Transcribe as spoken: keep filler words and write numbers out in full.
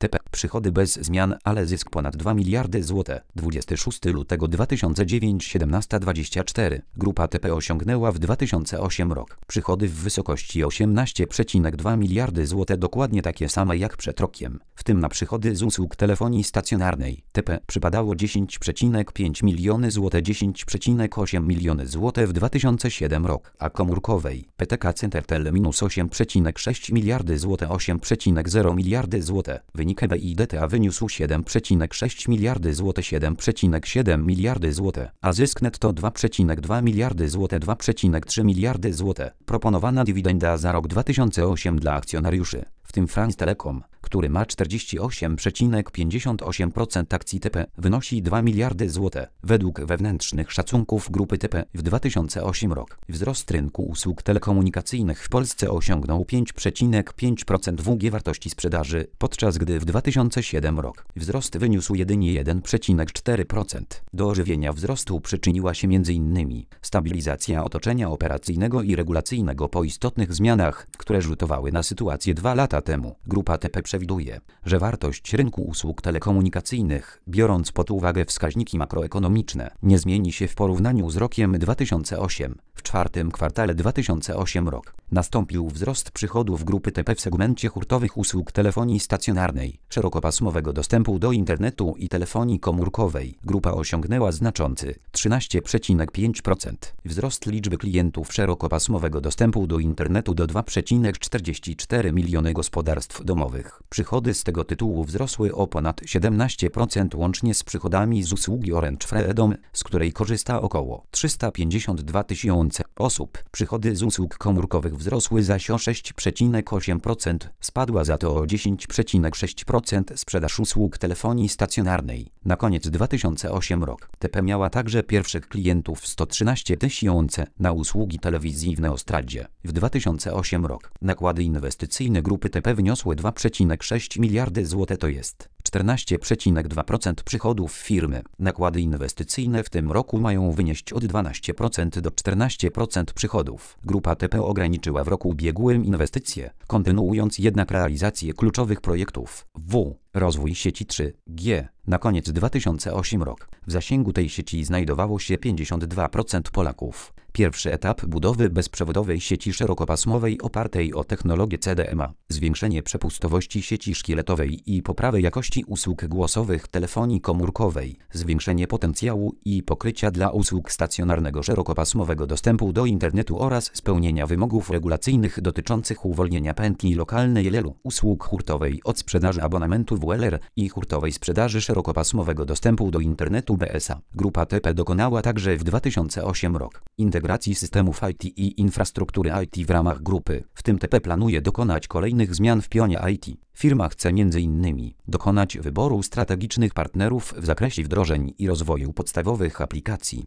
T P. Przychody bez zmian, ale zysk ponad dwa miliardy złotych. dwudziestego szóstego lutego dwa tysiące dziewiątego siedemnaście dwadzieścia cztery. Grupa T P osiągnęła w dwa tysiące ósmym roku przychody w wysokości osiemnaście przecinek dwa miliardy złotych, dokładnie takie same jak przed rokiem. W tym na przychody z usług telefonii stacjonarnej T P przypadało dziesięć przecinek pięć miliony złotych, dziesięć przecinek osiem miliony złotych w dwa tysiące siódmym roku, a komórkowej P T K Centertel minus osiem przecinek sześć miliardy złotych, osiem przecinek zero miliardy złotych. Wynik E B I D T A wyniósł siedem przecinek sześć miliardy złotych, siedem przecinek siedem miliardy złotych, a zysk netto dwa przecinek dwa miliardy złotych, dwa przecinek trzy miliardy złotych. Proponowana dywidenda za rok dwa tysiące ósmy dla akcjonariuszy, w tym France Telecom, który ma czterdzieści osiem przecinek pięćdziesiąt osiem procent akcji T P, wynosi dwa miliardy złotych. Według wewnętrznych szacunków grupy T P w dwa tysiące ósmym roku wzrost rynku usług telekomunikacyjnych w Polsce osiągnął pięć przecinek pięć procent W G wartości sprzedaży, podczas gdy w dwa tysiące siódmym roku wzrost wyniósł jedynie jeden przecinek cztery procent. Do ożywienia wzrostu przyczyniła się między innymi stabilizacja otoczenia operacyjnego i regulacyjnego po istotnych zmianach, które rzutowały na sytuację dwa lata temu. Grupa T P przewiduje, że wartość rynku usług telekomunikacyjnych, biorąc pod uwagę wskaźniki makroekonomiczne, nie zmieni się w porównaniu z rokiem dwa tysiące ósmym. W czwartym kwartale dwa tysiące ósmego roku nastąpił wzrost przychodów grupy T P w segmencie hurtowych usług telefonii stacjonarnej, szerokopasmowego dostępu do internetu i telefonii komórkowej. Grupa osiągnęła znaczący trzynaście przecinek pięć procent wzrost liczby klientów szerokopasmowego dostępu do internetu do dwa przecinek czterdzieści cztery miliony gospodarstw domowych. Przychody z tego tytułu wzrosły o ponad siedemnaście procent łącznie z przychodami z usługi Orange Freedom, z której korzysta około trzysta pięćdziesiąt dwa tysiące osób. Przychody z usług komórkowych wzrosły zaś o sześć przecinek osiem procent, spadła za to o dziesięć przecinek sześć procent sprzedaż usług telefonii stacjonarnej. Na koniec dwa tysiące ósmego roku T P miała także pierwszych klientów sto trzynaście tysięcy na usługi telewizji w Neostradzie. W dwa tysiące ósmym roku nakłady inwestycyjne grupy T P wyniosły dwa przecinek sześć miliardy złotych, to jest czternaście przecinek dwa procent przychodów firmy. Nakłady inwestycyjne w tym roku mają wynieść od dwanaście procent do czternaście procent przychodów. Grupa T P ograniczyła w roku ubiegłym inwestycje, kontynuując jednak realizację kluczowych projektów W. Rozwój sieci trzy G. Na koniec dwa tysiące ósmego roku w zasięgu tej sieci znajdowało się pięćdziesiąt dwa procent Polaków. Pierwszy etap budowy bezprzewodowej sieci szerokopasmowej opartej o technologię C D M A, zwiększenie przepustowości sieci szkieletowej i poprawę jakości usług głosowych telefonii komórkowej, zwiększenie potencjału i pokrycia dla usług stacjonarnego szerokopasmowego dostępu do internetu oraz spełnienia wymogów regulacyjnych dotyczących uwolnienia pętli lokalnej L E L-u, usług hurtowej od sprzedaży abonamentu W L R i hurtowej sprzedaży szerokopasmowego dostępu do internetu B S A. Grupa T P dokonała także w dwa tysiące ósmym roku integracji systemów I T i infrastruktury I T w ramach grupy. W tym T P planuje dokonać kolejnych zmian w pionie I T. Firma chce między innymi dokonać wyboru strategicznych partnerów w zakresie wdrożeń i rozwoju podstawowych aplikacji.